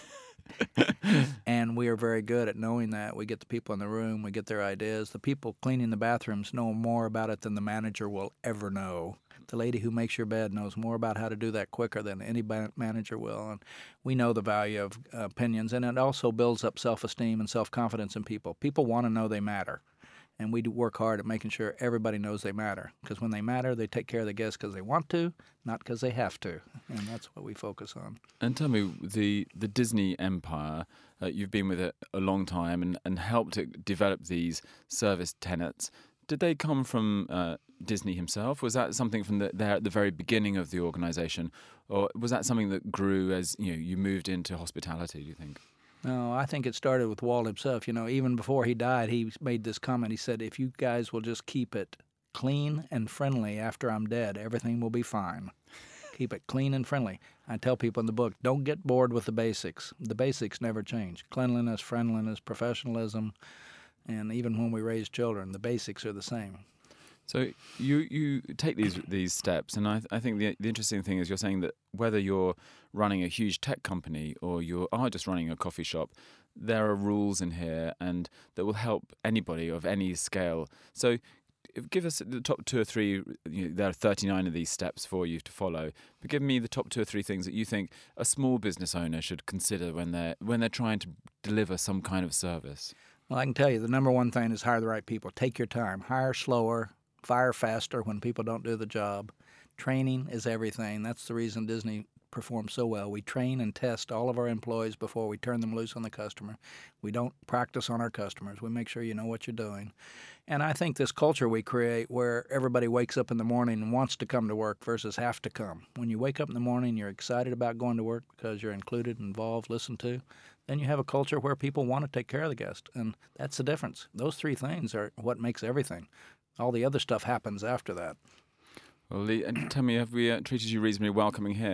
And we are very good at knowing that. We get the people in the room, we get their ideas. The people cleaning the bathrooms know more about it than the manager will ever know. The lady who makes your bed knows more about how to do that quicker than any manager will. And we know the value of uh, opinions, and it also builds up self-esteem and self-confidence in people. People want to know they matter. And we do work hard at making sure everybody knows they matter. Because when they matter, they take care of the guests because they want to, not because they have to. And that's what we focus on. And tell me, the, the Disney empire, uh, you've been with it a long time and, and helped to develop these service tenets. Did they come from uh, Disney himself? Was that something from the, there at the very beginning of the organization? Or was that something that grew as you know you moved into hospitality, do you think? No, I think it started with Walt himself. You know, even before he died, he made this comment. He said, if you guys will just keep it clean and friendly after I'm dead, everything will be fine. Keep it clean and friendly. I tell people in the book, don't get bored with the basics. The basics never change. Cleanliness, friendliness, professionalism, and even when we raise children, the basics are the same. So you you take these these steps, and I I think the the interesting thing is you're saying that whether you're running a huge tech company or you are just running a coffee shop, there are rules in here and that will help anybody of any scale. So give us the top two or three. You know, there are thirty-nine of these steps for you to follow, but give me the top two or three things that you think a small business owner should consider when they're when they're trying to deliver some kind of service. Well, I can tell you the number one thing is hire the right people. Take your time. Hire slower. Fire faster when people don't do the job. Training is everything. That's the reason Disney performs so well. We train and test all of our employees before we turn them loose on the customer. We don't practice on our customers. We make sure you know what you're doing. And I think this culture we create where everybody wakes up in the morning and wants to come to work versus have to come. When you wake up in the morning, you're excited about going to work because you're included, involved, listened to. Then you have a culture where people want to take care of the guest. And that's the difference. Those three things are what makes everything. All the other stuff happens after that. Well, Lee, and tell me, have we uh, treated you reasonably well coming here?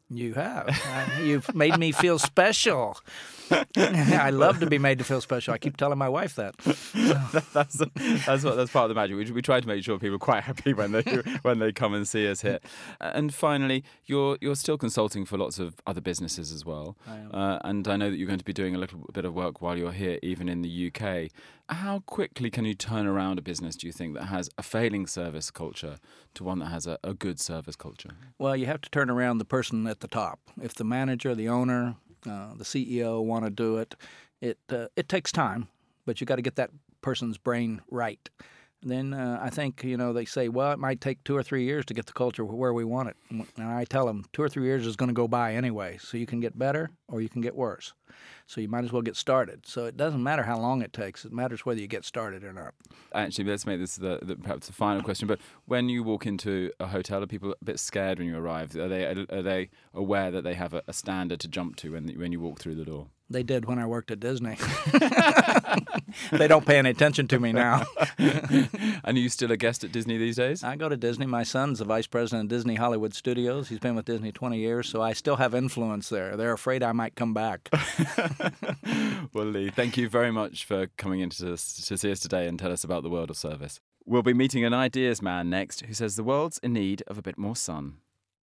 You have. Uh, You've made me feel special. I love to be made to feel special. I keep telling my wife that. that's that's what that's part of the magic. We, we try to make sure people are quite happy when they when they come and see us here. And finally, you're you're still consulting for lots of other businesses as well. I am. Uh, and I know that you're going to be doing a little bit of work while you're here, even in the U K. How quickly can you turn around a business, do you think, that has a failing service culture to one that has a, a good service culture? Well, you have to turn around the person at the top. If the manager, the owner, uh, the C E O want to do it, it uh, it takes time, but you got to get that person's brain right. Then uh, I think, you know, they say, well, it might take two or three years to get the culture where we want it. And I tell them two or three years is going to go by anyway. So you can get better or you can get worse. So you might as well get started. So it doesn't matter how long it takes. It matters whether you get started or not. Actually, let's make this the, the perhaps the final question. But when you walk into a hotel, are people a bit scared when you arrive? Are they are they aware that they have a, a standard to jump to when when you walk through the door? They did when I worked at Disney. They don't pay any attention to me now. And are you still a guest at Disney these days? I go to Disney. My son's the vice president of Disney Hollywood Studios. He's been with Disney twenty years, so I still have influence there. They're afraid I might come back. Well, Lee, thank you very much for coming in to, to see us today and tell us about the world of service. We'll be meeting an ideas man next who says the world's in need of a bit more sun.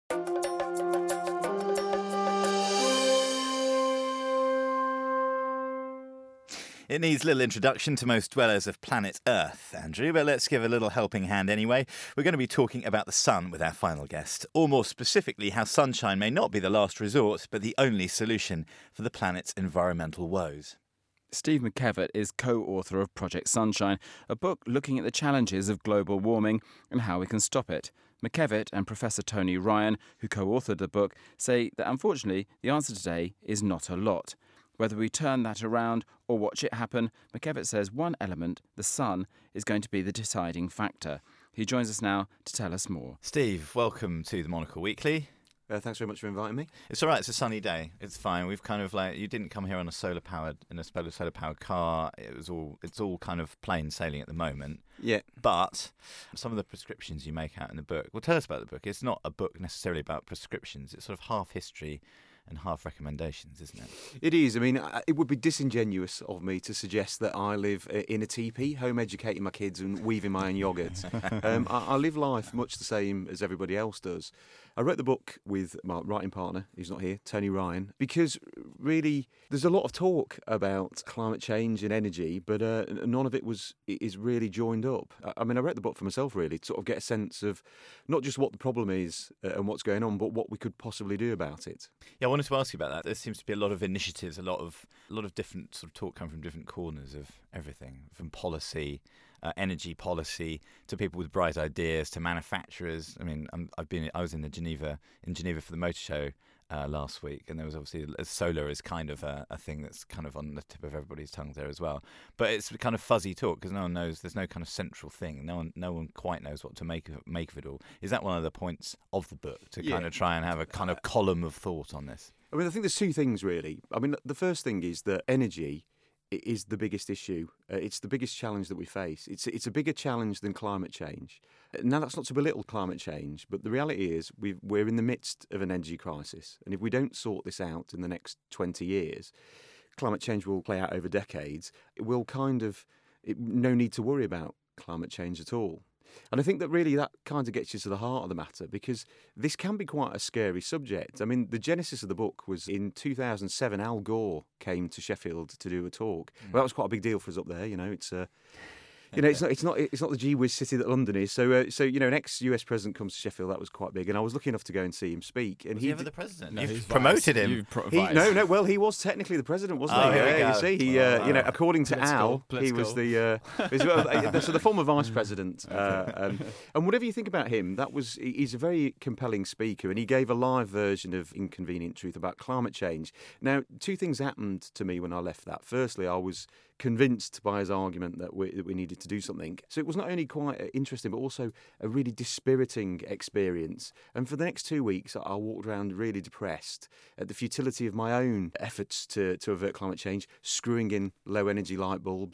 It needs little introduction to most dwellers of planet Earth, Andrew, but let's give a little helping hand anyway. We're going to be talking about the sun with our final guest, or more specifically, how sunshine may not be the last resort, but the only solution for the planet's environmental woes. Steve McKevitt is co-author of Project Sunshine, a book looking at the challenges of global warming and how we can stop it. McKevitt and Professor Tony Ryan, who co-authored the book, say that unfortunately the answer today is not a lot. Whether we turn that around or watch it happen, McKevitt says one element, the sun, is going to be the deciding factor. He joins us now to tell us more. Steve, welcome to the Monocle Weekly. Uh, thanks very much for inviting me. It's all right. It's a sunny day. It's fine. We've kind of like you didn't come here on a solar powered in a solar solar powered car. It was all it's all kind of plain sailing at the moment. Yeah. But some of the prescriptions you make out in the book. Well, tell us about the book. It's not a book necessarily about prescriptions. It's sort of half history and half recommendations, isn't it? It is. I mean, it would be disingenuous of me to suggest that I live in a teepee, home educating my kids and weaving my own yogurts. um, I, I live life much the same as everybody else does. I wrote the book with my writing partner, who's not here, Tony Ryan, because really there's a lot of talk about climate change and energy, but uh, none of it was is really joined up. I, I mean, I wrote the book for myself, really, to sort of get a sense of not just what the problem is uh, and what's going on, but what we could possibly do about it. Yeah, I wanted to ask you about that. There seems to be a lot of initiatives, a lot of a lot of different sort of talk coming from different corners of everything, from policy, uh, energy policy, to people with bright ideas, to manufacturers. I mean, I'm, I've been I was in the Geneva in Geneva for the motor show uh, last week, and there was obviously uh, solar is kind of a, a thing that's kind of on the tip of everybody's tongue there as well. But it's kind of fuzzy talk because no one knows. There's no kind of central thing. No one no one quite knows what to make of, make of it all. Is that one of the points of the book, to Yeah. kind of try and have a kind of column of thought on this? I mean, I think there's two things, really. I mean, the first thing is that energy i- is the biggest issue. Uh, it's the biggest challenge that we face. It's it's a bigger challenge than climate change. Uh, Now, that's not to belittle climate change, but the reality is we've, we're in the midst of an energy crisis. And if we don't sort this out in the next twenty years, climate change will play out over decades. It will kind of, it, no need to worry about climate change at all. And I think that really that kind of gets you to the heart of the matter, because this can be quite a scary subject. I mean, the genesis of the book was in two thousand seven. Al Gore came to Sheffield to do a talk. Mm. Well, that was quite a big deal for us up there. You know, it's uh, you know, it's not it's not it's not the gee whiz city that London is. So uh, so you know, an ex-U S president comes to Sheffield. That was quite big, and I was lucky enough to go and see him speak. And Was he he ever did- the president? No, You've he's promoted vice. him. You've pro- He, vice. no, no. Well, he was technically the president, wasn't Oh, he? here we Yeah, go. you see, he, Oh, uh, you know, wow. according to Political, Al, he political. was the uh, he's, uh, so the former vice president. Uh, um, and whatever you think about him, that was he- he's a very compelling speaker, and he gave a live version of Inconvenient Truth about climate change. Now, two things happened to me when I left that. Firstly, I was convinced by his argument that we, that we needed to do something. So it was not only quite interesting, but also a really dispiriting experience. And for the next two weeks, I walked around really depressed at the futility of my own efforts to, to avert climate change, screwing in low energy light bulbs,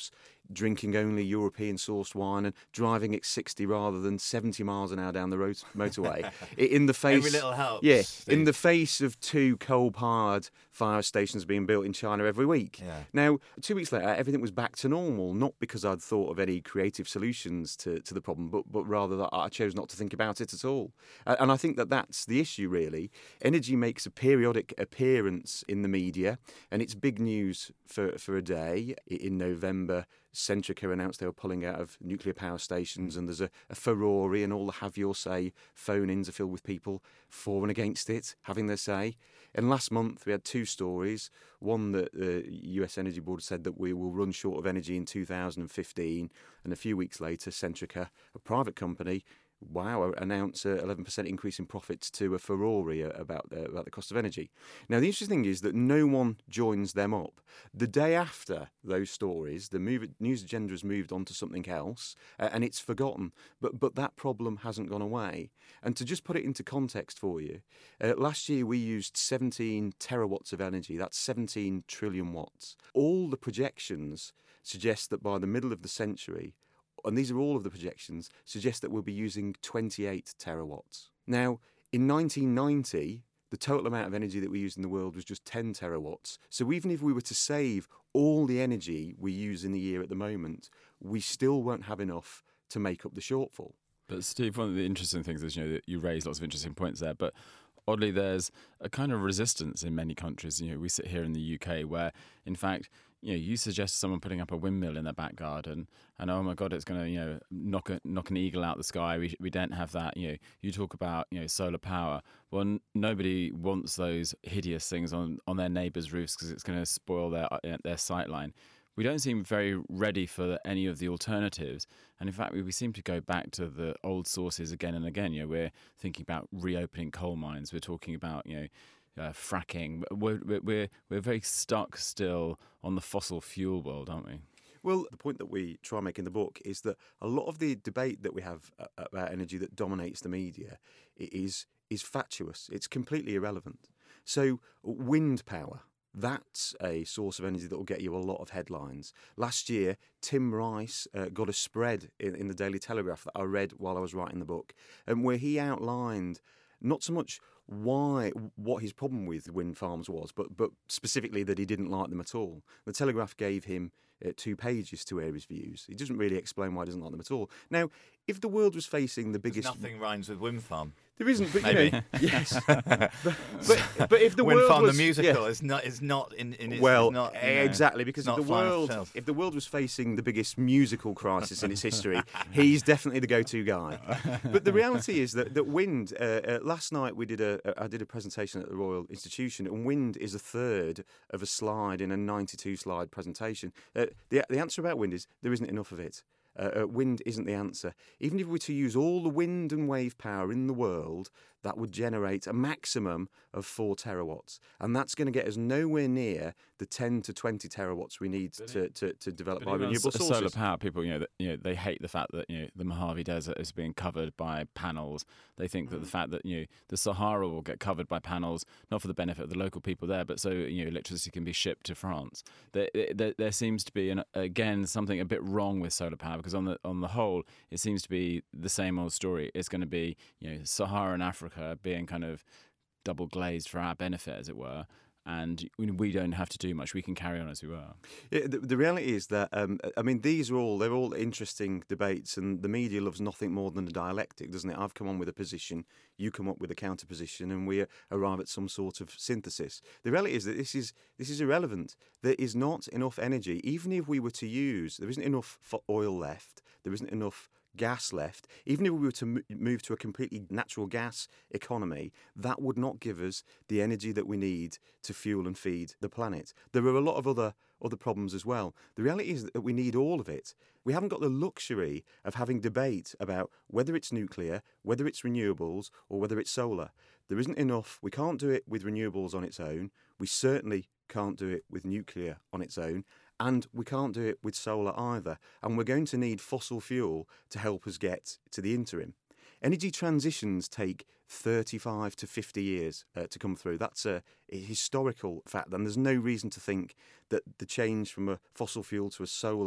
drinking only European-sourced wine and driving at sixty rather than seventy miles an hour down the road motorway. I- in the face, Every little helps. yeah, Steve. in the face of two coal-powered fire stations being built in China every week. Yeah. Now, two weeks later, everything was back to normal, not because I'd thought of any creative solutions to, to the problem, but, but rather that I chose not to think about it at all. Uh, and I think that that's the issue, really. Energy makes a periodic appearance in the media, and it's big news for, for a day. I- In November, Centrica announced they were pulling out of nuclear power stations, and there's a, a furore, and all the have-your-say phone-ins are filled with people for and against it, having their say. And last month, we had two stories. One that the U S Energy Board said that we will run short of energy in two thousand fifteen, and a few weeks later, Centrica, a private company, wow, announce an eleven percent increase in profits to a furore about the, about the cost of energy. Now, the interesting thing is that no one joins them up. The day after those stories, the move, news agenda has moved on to something else, uh, and it's forgotten. But but that problem hasn't gone away. And to just put it into context for you, uh, last year we used seventeen terawatts of energy. That's seventeen trillion watts. All the projections suggest that by the middle of the century, and these are all of the projections, suggest that we'll be using twenty-eight terawatts. Now, in nineteen ninety, the total amount of energy that we used in the world was just ten terawatts. So even if we were to save all the energy we use in the year at the moment, we still won't have enough to make up the shortfall. But Steve, one of the interesting things is, you know, that you raise lots of interesting points there, but oddly there's a kind of resistance in many countries. You know, we sit here in the U K where, in fact, you know, you suggest someone putting up a windmill in their back garden, and oh my God, it's going to, you know, knock a, knock an eagle out the sky. We we don't have that. You know, you talk about, you know, solar power. Well, n- nobody wants those hideous things on, on their neighbours' roofs because it's going to spoil their uh, their sightline. We don't seem very ready for any of the alternatives, and in fact, we, we seem to go back to the old sources again and again. You know, we're thinking about reopening coal mines. We're talking about, you know. Uh, fracking. We're, we're we're very stuck still on the fossil fuel world, aren't we? Well, the point that we try and make in the book is that a lot of the debate that we have about energy that dominates the media is is fatuous. It's completely irrelevant. So wind power, that's a source of energy that will get you a lot of headlines. Last year, Tim Rice uh, got a spread in, in the Daily Telegraph that I read while I was writing the book, and where he outlined not so much why, what his problem with wind farms was, but but specifically that he didn't like them at all. The Telegraph gave him uh, two pages to air his views. He doesn't really explain why he doesn't like them at all. Now, if the world was facing the biggest... Nothing rhymes with wind farm. There isn't, but Maybe. you know, yes. but, but, but if the Wind world Farm was, the musical yeah. is not is not in, in its Well, is not, you know, exactly, because it's if not the flying off world, shelves. if the world was facing the biggest musical crisis in its history, he's definitely the go-to guy. But the reality is that that wind. Uh, uh, last night we did a, a I did a presentation at the Royal Institution, and wind is a third of a slide in a ninety-two slide presentation. Uh, the the answer about wind is there isn't enough of it. Uh, uh, wind isn't the answer. Even if we were to use all the wind and wave power in the world, that would generate a maximum of four terawatts. And that's going to get us nowhere near the ten to twenty terawatts we need to, to, to develop by But even on renewable s- sources. solar power, people, you know, that, you know, they hate the fact that, you know, the Mojave Desert is being covered by panels. They think that the fact that, you know, the Sahara will get covered by panels, not for the benefit of the local people there, but so, you know, electricity can be shipped to France. There, there, there seems to be, an, again, something a bit wrong with solar power, because on the on the whole, it seems to be the same old story. It's going to be, you know, Saharan Africa being kind of double glazed for our benefit, as it were. And we don't have to do much. We can carry on as we were. Yeah, the, the reality is that, um, I mean, these are all, they're all interesting debates, and the media loves nothing more than a dialectic, doesn't it? I've come on with a position, you come up with a counter position, and we arrive at some sort of synthesis. The reality is that this is this is irrelevant. There is not enough energy. Even if we were to use, there isn't enough for oil left, there isn't enough gas left. Even if we were to move to a completely natural gas economy, that would not give us the energy that we need to fuel and feed the planet. There are a lot of other other problems as well. The reality is that we need all of it. We haven't got the luxury of having debate about whether it's nuclear, whether it's renewables, or whether it's solar. There isn't enough. We can't do it with renewables on its own. We certainly can't do it with nuclear on its own. And we can't do it with solar either. And we're going to need fossil fuel to help us get to the interim. Energy transitions take thirty-five to fifty years uh, to come through. That's a, a historical fact. And there's no reason to think that the change from a fossil fuel to a solar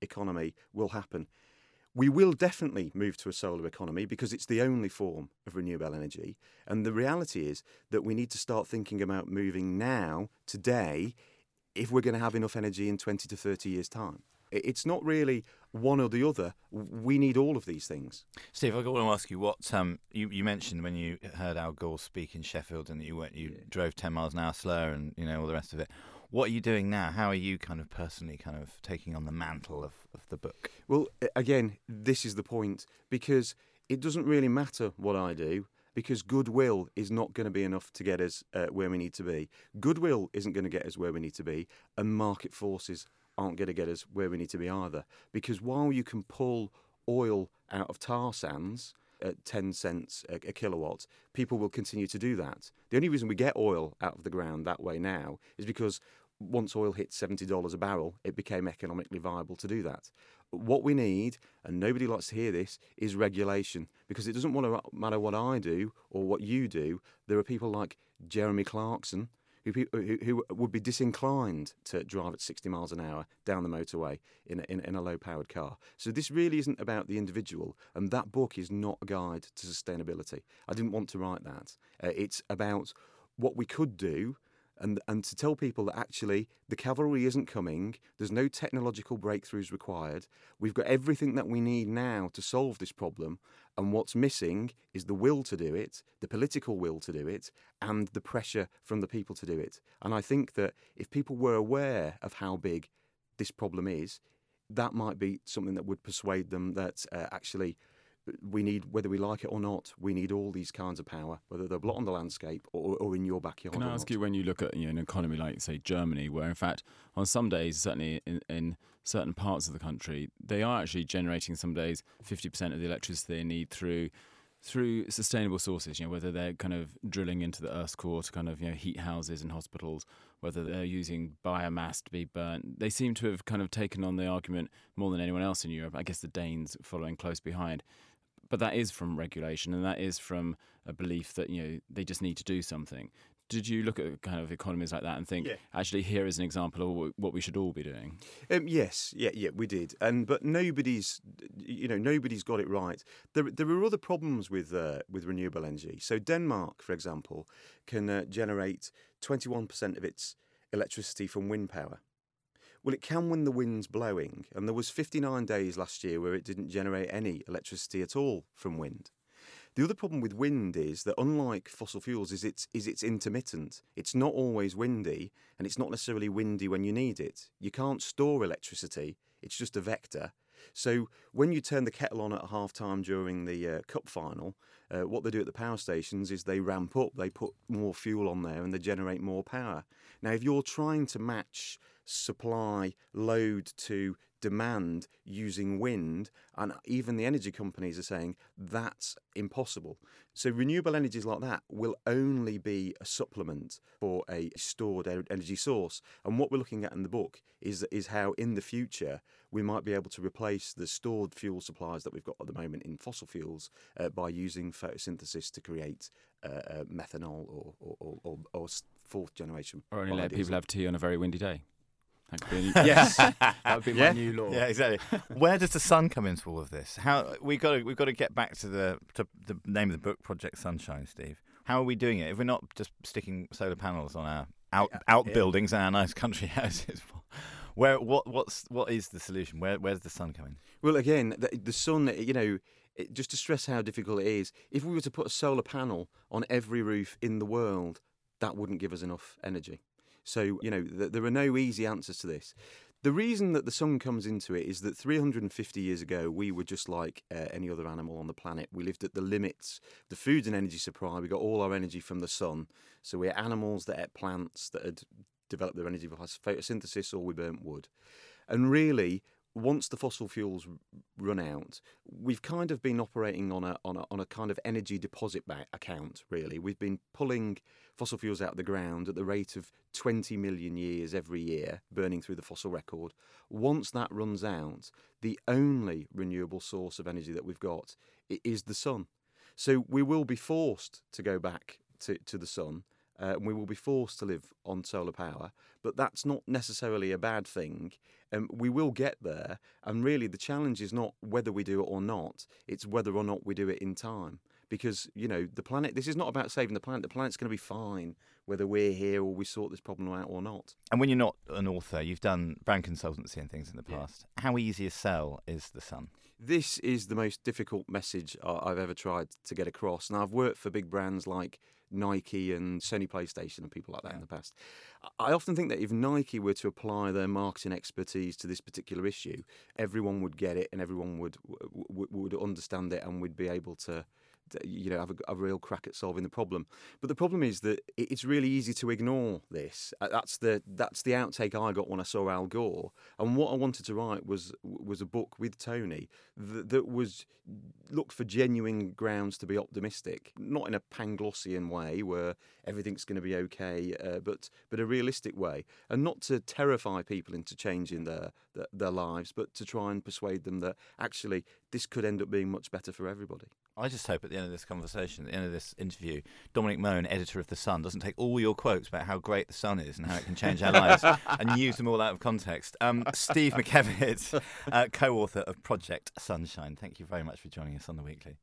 economy will happen. We will definitely move to a solar economy because it's the only form of renewable energy. And the reality is that we need to start thinking about moving now, today, if we're going to have enough energy in twenty to thirty years' time. It's not really one or the other. We need all of these things. Steve, I want to ask you what um, you, you mentioned when you heard Al Gore speak in Sheffield and you went, you yeah. drove ten miles an hour slower and you know all the rest of it. What are you doing now? How are you kind of personally kind of taking on the mantle of, of the book? Well, again, this is the point, because it doesn't really matter what I do, because goodwill is not going to be enough to get us uh, where we need to be. Goodwill isn't going to get us where we need to be, and market forces aren't going to get us where we need to be either. Because while you can pull oil out of tar sands at ten cents a, a kilowatt, people will continue to do that. The only reason we get oil out of the ground that way now is because once oil hit seventy dollars a barrel, it became economically viable to do that. What we need, and nobody likes to hear this, is regulation. Because it doesn't matter what I do or what you do. There are people like Jeremy Clarkson who, who, who would be disinclined to drive at sixty miles an hour down the motorway in a, in, in a low-powered car. So this really isn't about the individual, and that book is not a guide to sustainability. I didn't want to write that. Uh, it's about what we could do, and and to tell people that actually the cavalry isn't coming, there's no technological breakthroughs required, we've got everything that we need now to solve this problem, and what's missing is the will to do it, the political will to do it, and the pressure from the people to do it. And I think that if people were aware of how big this problem is, that might be something that would persuade them that uh, actually we need, whether we like it or not, we need all these kinds of power, whether they're blot on the landscape or, or in your backyard. Can I ask you, when you look at you know, an economy like, say, Germany, where in fact on some days, certainly in, in certain parts of the country, they are actually generating some days fifty percent of the electricity they need through through sustainable sources, you know, whether they're kind of drilling into the Earth's core to kind of, you know, heat houses and hospitals, whether they're using biomass to be burnt. They seem to have kind of taken on the argument more than anyone else in Europe. I guess the Danes following close behind. But that is from regulation, and that is from a belief that, you know, they just need to do something. Did you look at kind of economies like that and think, yeah. actually, here is an example of what we should all be doing? Um, yes, yeah, yeah, we did. And but nobody's, you know, nobody's got it right. There, there are other problems with uh, with renewable energy. So Denmark, for example, can uh, generate twenty-one percent of its electricity from wind power. Well, it can when the wind's blowing, and there was fifty-nine days last year where it didn't generate any electricity at all from wind. The other problem with wind is that, unlike fossil fuels, is it's is it's intermittent. It's not always windy, and it's not necessarily windy when you need it. You can't store electricity. It's just a vector. So when you turn the kettle on at half time during the uh, cup final, uh, what they do at the power stations is they ramp up, they put more fuel on there, and they generate more power. Now, if you're trying to match supply load to demand using wind, and even the energy companies are saying that's impossible. So renewable energies like that will only be a supplement for a stored energy source. And what we're looking at in the book is is how in the future we might be able to replace the stored fuel supplies that we've got at the moment in fossil fuels uh, by using photosynthesis to create uh, uh, methanol or or, or, or, or fourth generation. Or only let people have tea on a very windy day. That could be, yes, that would be my yeah. new law. Yeah, exactly. Where does the sun come into all of this? How we got to we've got to get back to the to the name of the book, Project Sunshine, Steve. How are we doing it? If we're not just sticking solar panels on our out yeah, outbuildings yeah. and our nice country houses, where what what's what is the solution? Where where's the sun coming? Well, again, the, the sun. You know, it, just to stress how difficult it is. If we were to put a solar panel on every roof in the world, that wouldn't give us enough energy. So, you know, th- there are no easy answers to this. The reason that the sun comes into it is that three hundred fifty years ago, we were just like uh, any other animal on the planet. We lived at the limits of the food and energy supply. We got all our energy from the sun. So we're animals that ate plants that had developed their energy by photosynthesis, or we burnt wood. And really, once the fossil fuels run out, we've kind of been operating on a on a on a kind of energy deposit back account. Really, we've been pulling fossil fuels out of the ground at the rate of twenty million years every year, burning through the fossil record. Once that runs out, the only renewable source of energy that we've got is the sun. So we will be forced to go back to, to the sun. uh, and we will be forced to live on solar power. But that's not necessarily a bad thing. Um, we will get there, and really the challenge is not whether we do it or not, it's whether or not we do it in time. Because, you know, the planet, this is not about saving the planet. The planet's going to be fine whether we're here or we sort this problem out or not. And when you're not an author, you've done brand consultancy and things in the past. Yeah. How easy a sell is The Sun? This is the most difficult message I've ever tried to get across. And I've worked for big brands like Nike and Sony PlayStation and people like that yeah. in the past. I often think that if Nike were to apply their marketing expertise to this particular issue, everyone would get it and everyone would would, would understand it and would be able to, you know, have a, a real crack at solving the problem. But the problem is that it's really easy to ignore this. That's the that's the outtake I got when I saw Al Gore. And what I wanted to write was was a book with Tony that, that was looked for genuine grounds to be optimistic, not in a Panglossian way where everything's going to be okay, uh, but but a realistic way, and not to terrify people into changing their, their their lives, but to try and persuade them that actually this could end up being much better for everybody. I just hope at the end of this conversation, at the end of this interview, Dominic Mohn, editor of The Sun, doesn't take all your quotes about how great The Sun is and how it can change our lives and use them all out of context. Um, Steve McKevitt, uh, co-author of Project Sunshine, thank you very much for joining us on The Weekly.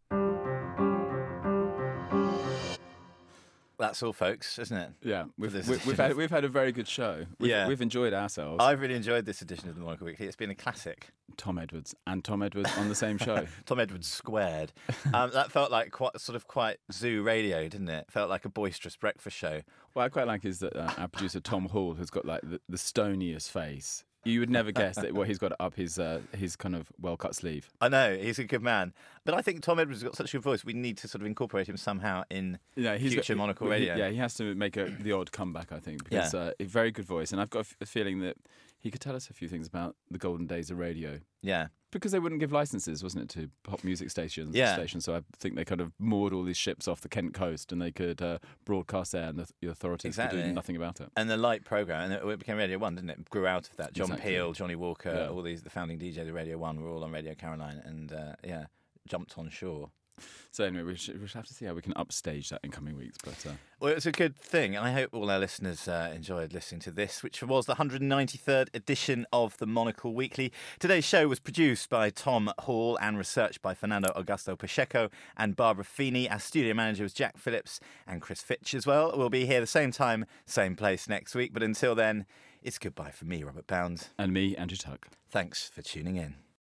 That's all, folks, isn't it? Yeah, we've we've, we've had we've had a very good show. We've, yeah, we've enjoyed ourselves. I've really enjoyed this edition of the Monocle Weekly. It's been a classic. Tom Edwards and Tom Edwards on the same show. Tom Edwards squared. Um, that felt like quite sort of quite zoo radio, didn't it? Felt like a boisterous breakfast show. What I quite like is that uh, our producer Tom Hall has got like the, the stoniest face. You would never guess that what he's got up his uh, his kind of well-cut sleeve. I know, he's a good man. But I think Tom Edwards has got such a good voice, we need to sort of incorporate him somehow in yeah, he's future got, Monocle he, Radio. Yeah, he has to make a, the odd comeback, I think, because yeah. uh, a very good voice. And I've got a, f- a feeling that he could tell us a few things about the golden days of radio. Yeah. Because they wouldn't give licenses, wasn't it, to pop music stations? Yeah. stations. So I think they kind of moored all these ships off the Kent coast and they could uh, broadcast there and the, the authorities exactly. could do nothing about it. And the Light programme, and it became Radio one, didn't it? Grew out of that. John exactly. Peel, Johnny Walker, yeah. all these, the founding D Js of Radio one were all on Radio Caroline and, uh, yeah, jumped on shore. So anyway, we should, we should have to see how we can upstage that in coming weeks. But uh... Well, it's a good thing, and I hope all our listeners uh, enjoyed listening to this, which was the one hundred ninety-third edition of the Monocle Weekly. Today's show was produced by Tom Hall and researched by Fernando Augusto Pacheco and Barbara Feeney. Our studio manager was Jack Phillips and Chris Fitch as well. We'll be here the same time, same place next week. But until then, it's goodbye from me, Robert Bound. And me, Andrew Tuck. Thanks for tuning in.